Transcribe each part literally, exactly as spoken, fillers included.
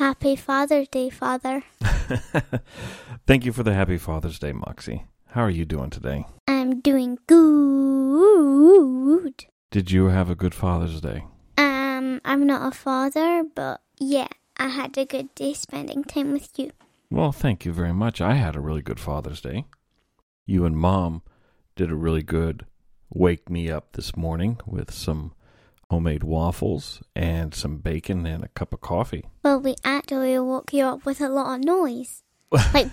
Happy Father's Day, Father. Thank you for the Happy Father's Day, Moxie. How are you doing today? I'm doing good. Did you have a good Father's Day? Um, I'm not a father, but yeah, I had a good day spending time with you. Well, thank you very much. I had a really good Father's Day. You and Mom did a really good wake me up this morning with some homemade waffles and some bacon and a cup of coffee. Well, we actually woke you up with a lot of noise. Like,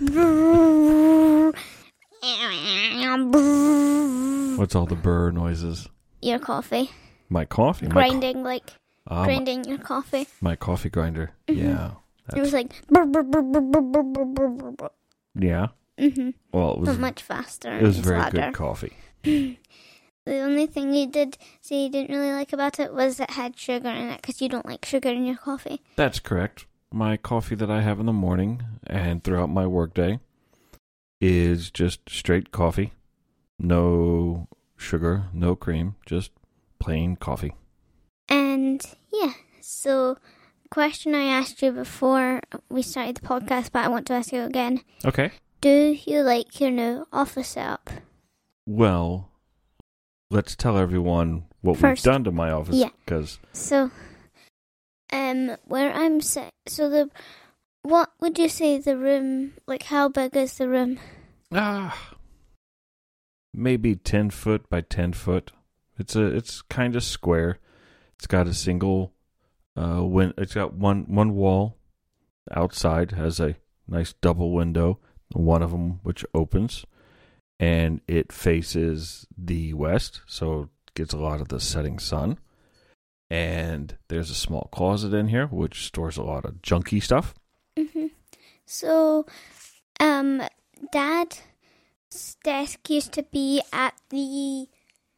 what's all the brr noises? Your coffee. My coffee? Grinding, my co- like, ah, grinding my, your coffee. My coffee grinder. Mm-hmm. Yeah. It was like, brr, brr, brr, brr, brr, brr, brr, brr, brr. Yeah? Mm-hmm. Well, it was, but much faster. It was and very louder. good coffee. The only thing you did say you didn't really like about it was it had sugar in it, because you don't like sugar in your coffee. That's correct. My coffee that I have in the morning and throughout my workday is just straight coffee. No sugar, no cream, just plain coffee. And yeah, so question I asked you before we started the podcast, but I want to ask you again. Okay. Do you like your new office setup? Well, let's tell everyone what First, we've done to my office. Yeah. Cause so, um, where I'm set, so the, what would you say the room, like how big is the room? Ah, maybe ten foot by ten foot. It's a, it's kind of square. It's got a single, uh, win- it's got one, one wall outside, has a nice double window, one of them which opens, and it faces the west, so it gets a lot of the setting sun. And there's a small closet in here which stores a lot of junky stuff. Mm-hmm. So, um, Dad's desk used to be at the,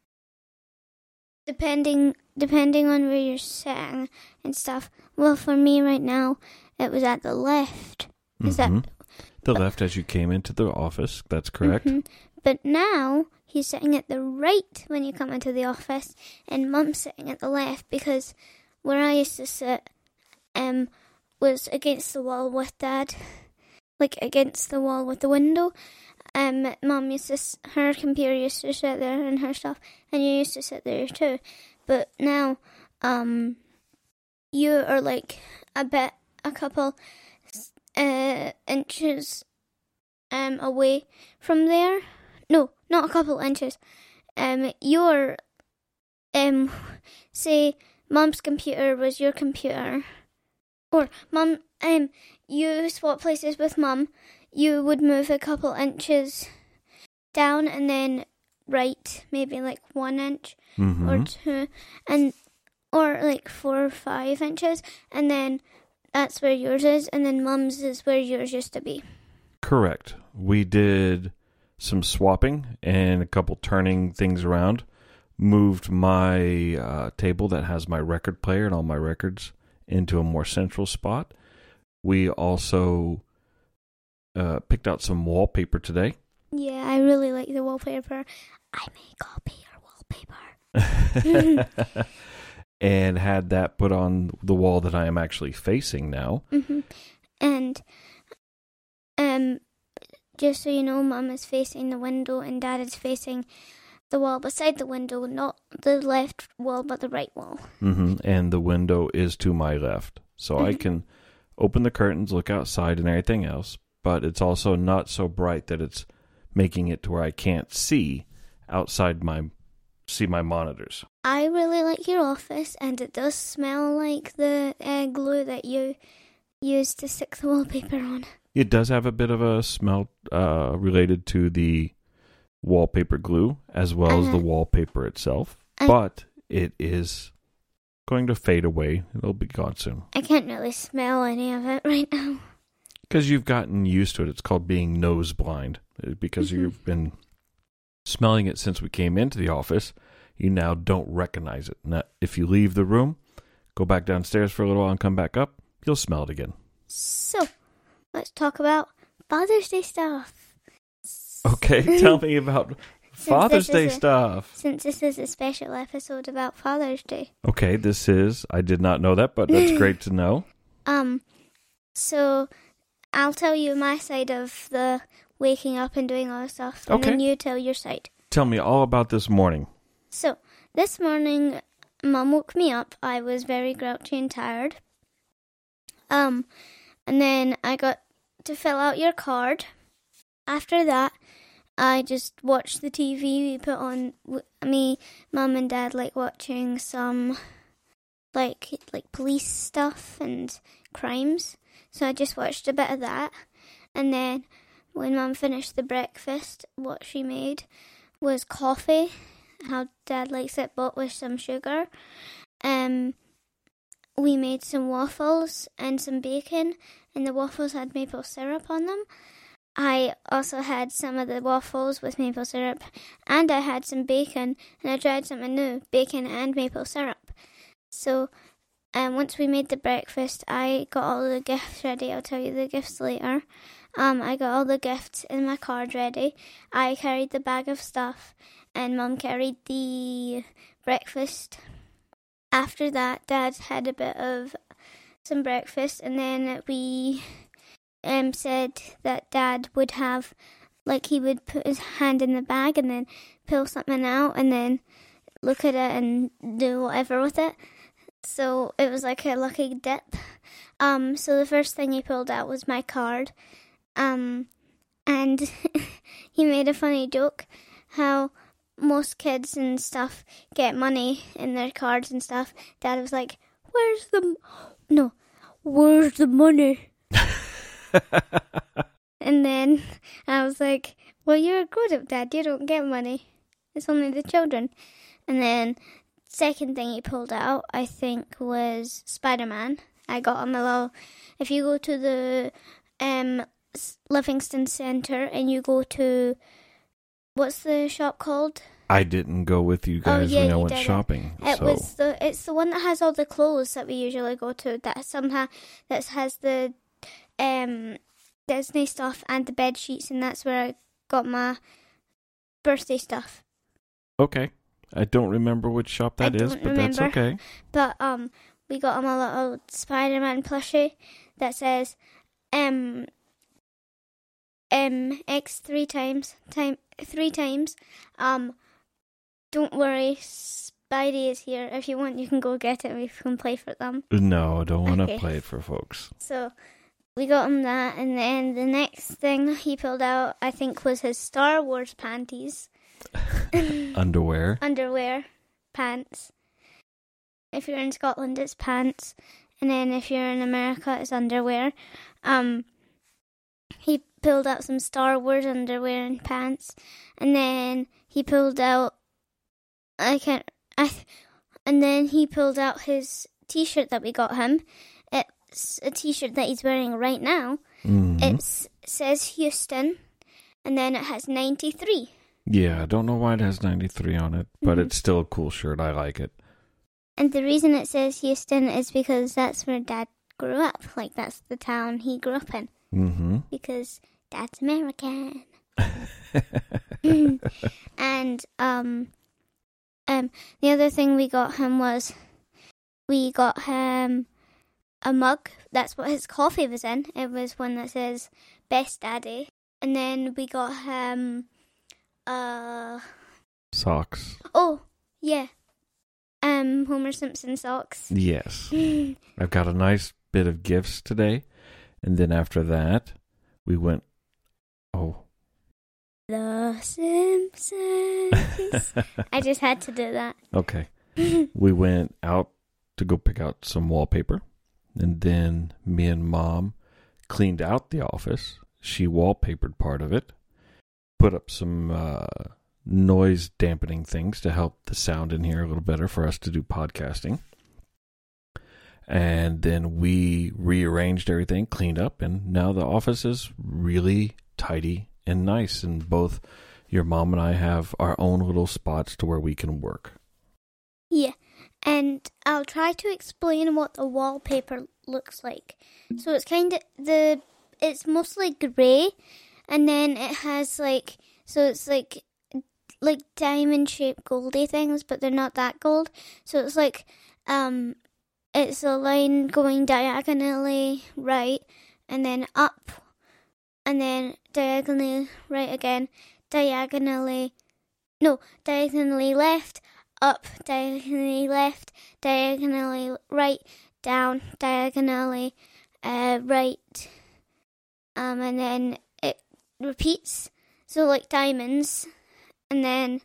depending depending on where you're sitting and stuff. Well, for me right now, it was at the left. Is mm-hmm. that the left as you came into the office? That's correct. Mm-hmm. But now he's sitting at the right when you come into the office, and Mum's sitting at the left, because where I used to sit um was against the wall with Dad, like against the wall with the window. Um, Mum used to, her computer used to sit there and her stuff, and you used to sit there too. But now, um, you are like a bit, a couple uh, inches um away from there. No, not a couple inches. Um, your, um, say, Mum's computer was your computer, or Mum, um, you swap places with Mum. You would move a couple inches down and then right, maybe like one inch mm-hmm. or two, and or like four or five inches, and then that's where yours is, and then Mum's is where yours used to be. Correct. We did some swapping and a couple turning things around. Moved my uh, table that has my record player and all my records into a more central spot. We also uh, picked out some wallpaper today. Yeah, I really like the wallpaper. I may copy your wallpaper. And had that put on the wall that I am actually facing now. Mm-hmm. And um, just so you know, Mum is facing the window and Dad is facing the wall beside the window, not the left wall, but the right wall. Mm-hmm. And the window is to my left. So mm-hmm. I can open the curtains, look outside and everything else, but it's also not so bright that it's making it to where I can't see outside my see my monitors. I really like your office, and it does smell like the uh, glue that you used to stick the wallpaper on. It does have a bit of a smell uh, related to the wallpaper glue as well uh-huh. as the wallpaper itself, I, but it is going to fade away. It'll be gone soon. I can't really smell any of it right now. Because you've gotten used to it. It's called being nose blind. Because mm-hmm. you've been smelling it since we came into the office, you now don't recognize it. Now, if you leave the room, go back downstairs for a little while and come back up, you'll smell it again. So, let's talk about Father's Day stuff. Okay, tell me about Father's Day a, stuff. Since this is a special episode about Father's Day. Okay, this is, I did not know that, but that's great to know. Um, So I'll tell you my side of the waking up and doing all the stuff, and Okay. then you tell your side. Tell me all about this morning. So this morning, Mum woke me up. I was very grouchy and tired. Um, and then I got to fill out your card. After that, I just watched the T V. We put on me, Mum, and Dad like watching some like like police stuff and crimes. So I just watched a bit of that, and then when Mum finished the breakfast, what she made was coffee. How Dad likes it, but with some sugar. Um, we made some waffles and some bacon, and the waffles had maple syrup on them. I also had some of the waffles with maple syrup, and I had some bacon, and I tried something new, bacon and maple syrup. So, um, once we made the breakfast, I got all the gifts ready. I'll tell you the gifts later. Um, I got all the gifts in my card ready. I carried the bag of stuff, and Mum carried the breakfast. After that, Dad had a bit of some breakfast, and then we um said that Dad would have, like, he would put his hand in the bag and then pull something out and then look at it and do whatever with it. So it was like a lucky dip. Um, so the first thing he pulled out was my card. Um, and he made a funny joke how most kids and stuff get money in their cards and stuff. Dad was like, where's the, m- no, where's the money? And then I was like, well, you're a grown-up, Dad, you don't get money. It's only the children. And then second thing he pulled out, I think, was Spider-Man. I got him a little, if you go to the um Livingston Centre and you go to, what's the shop called? I didn't go with you guys oh, yeah, when I you went didn't. shopping. It so. was the it's the one that has all the clothes that we usually go to. That somehow that has the um Disney stuff and the bed sheets, and that's where I got my birthday stuff. Okay. I don't remember which shop that I is, don't but that's remember. okay. But um, we got him a little Spider-Man plushie that says um um X three times time three times um. Don't worry, Spidey is here. If you want, you can go get it. We can play for them. No, I don't want to Okay. play it for folks. So we got him that, and then the next thing he pulled out, I think, was his Star Wars panties. Underwear. Underwear, pants. If you're in Scotland, it's pants. And then if you're in America, it's underwear. Um, he pulled out some Star Wars underwear and pants. And then he pulled out I can't. I, and then he pulled out his T-shirt that we got him. It's a T-shirt that he's wearing right now. Mm-hmm. It says Houston, and then it has ninety-three. Yeah, I don't know why it has ninety-three on it, but Mm-hmm. it's still a cool shirt. I like it. And the reason it says Houston is because that's where Dad grew up. Like, that's the town he grew up in. Mm-hmm. Because Dad's American. And um. Um, the other thing we got him was we got him a mug. That's what his coffee was in. It was one that says Best Daddy. And then we got him uh Socks. oh, yeah. Um Homer Simpson socks. Yes. I've got a nice bit of gifts today. And then after that, we went, oh. The Simpsons. I just had to do that. Okay. We went out to go pick out some wallpaper. And then me and Mom cleaned out the office. She wallpapered part of it. Put up some uh, noise dampening things to help the sound in here a little better for us to do podcasting. And then we rearranged everything, cleaned up, and now the office is really tidy and nice. And both your mom and I have our own little spots to where we can work. Yeah, and I'll try to explain what the wallpaper looks like. So it's kind of the it's mostly grey, and then it has like so it's like like diamond shaped goldy things, but they're not that gold. So it's like um it's a line going diagonally right, and then up, and then diagonally right again, diagonally, no, diagonally left, up, diagonally left, diagonally right, down, diagonally uh, right, um, and then it repeats, so like diamonds, and then,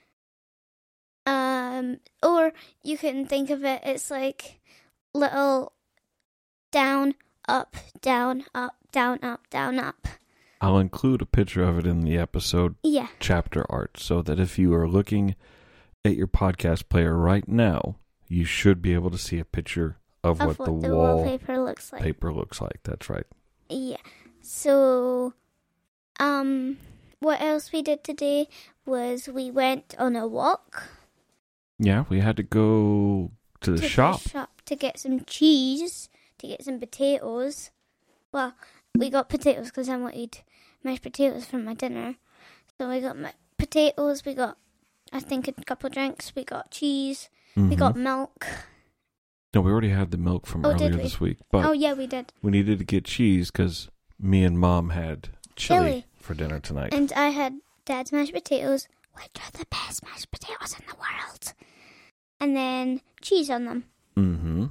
um, or you can think of it, it's like little down, up, down, up, down, up, down, up. I'll include a picture of it in the episode Yeah. chapter art, so that if you are looking at your podcast player right now, you should be able to see a picture of, Of what, what the, the wall wallpaper looks like. paper looks like. That's right. Yeah. So, um, what else we did today was we went on a walk Yeah, we had to go to the to shop. the shop to get some cheese, to get some potatoes. Well, we got potatoes because I wanted mashed potatoes for my dinner. So we got my potatoes, we got, I think, a couple drinks, we got cheese, Mm-hmm. we got milk. No, we already had the milk from Oh, earlier did we? this week, but Oh, yeah, we did. we needed to get cheese because me and Mom had chili, Chili. for dinner tonight. And I had Dad's mashed potatoes, which are the best mashed potatoes in the world. And then cheese on them. Mm-hmm.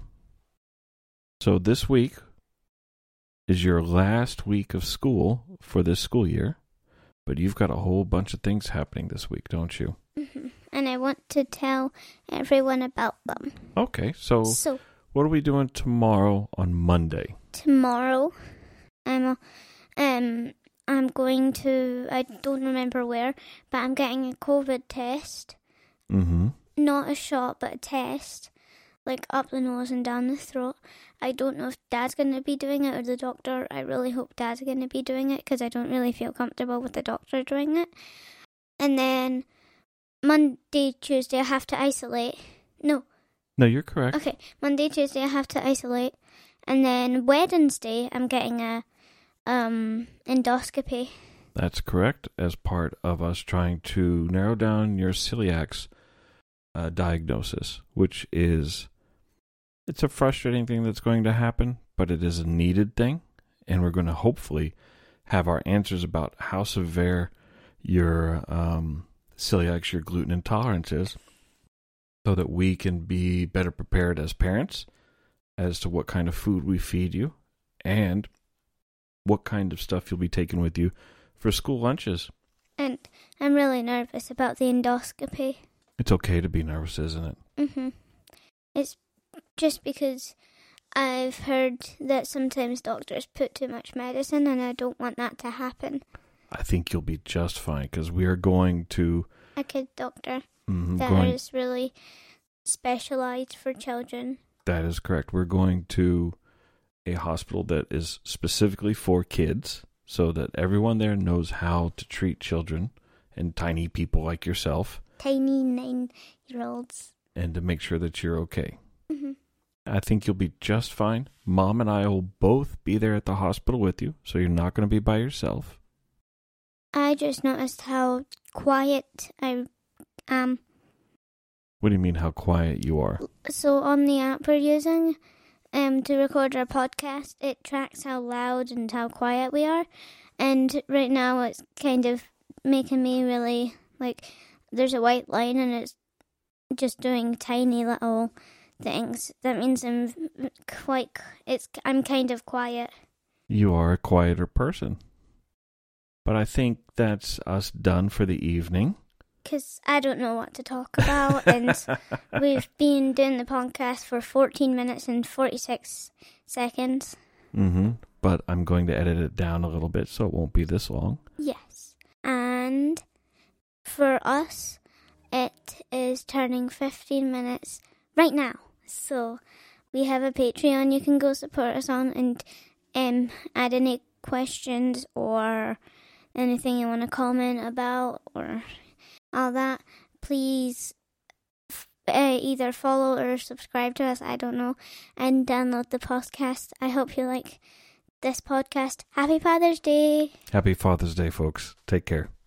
So this week is your last week of school for this school year, but you've got a whole bunch of things happening this week, don't you? Mm-hmm. And I want to tell everyone about them. Okay, so, So what are we doing tomorrow on Monday? tomorrow, I'm um I'm going to, I don't remember where, but I'm getting a COVID test. Mm-hmm. Not a shot, but a test, like up the nose and down the throat. I don't know if Dad's going to be doing it or the doctor. I really hope Dad's going to be doing it because I don't really feel comfortable with the doctor doing it. And then Monday, Tuesday, I have to isolate. No, No, you're correct. okay. Monday, Tuesday, I have to isolate. And then Wednesday, I'm getting a um endoscopy. That's correct, as part of us trying to narrow down your celiac's uh, diagnosis, which is, it's a frustrating thing that's going to happen, but it is a needed thing, and we're going to hopefully have our answers about how severe your um, celiac, your gluten intolerance is, so that we can be better prepared as parents as to what kind of food we feed you and what kind of stuff you'll be taking with you for school lunches. And I'm really nervous about the endoscopy. It's okay to be nervous, isn't it? Mm-hmm. It's just because I've heard that sometimes doctors put too much medicine, and I don't want that to happen. I think you'll be just fine, because we are going to... A kid doctor Mm, that going, is really specialized for children. that is correct. We're going to a hospital that is specifically for kids, so that everyone there knows how to treat children and tiny people like yourself, Tiny nine-year-olds. and to make sure that you're okay. Mm-hmm. I think you'll be just fine. Mom and I will both be there at the hospital with you, so you're not going to be by yourself. I just noticed how quiet I am. What do you mean how quiet you are? So on the app we're using um, to record our podcast, it tracks how loud and how quiet we are. And right now it's kind of making me really, like, there's a white line and it's just doing tiny little things. That means I'm quite, it's, I'm kind of quiet. You are a quieter person. But I think that's us done for the evening. Because I don't know what to talk about. And we've been doing the podcast for fourteen minutes and forty-six seconds. Mm-hmm. But I'm going to edit it down a little bit so it won't be this long. Yes. And for us, it is turning fifteen minutes right now. So we have a Patreon you can go support us on, and um, add any questions or anything you want to comment about or all that. Please uh, either follow or subscribe to us, I don't know, and download the podcast. I hope you like this podcast. Happy Father's Day. Happy Father's Day, folks. Take care.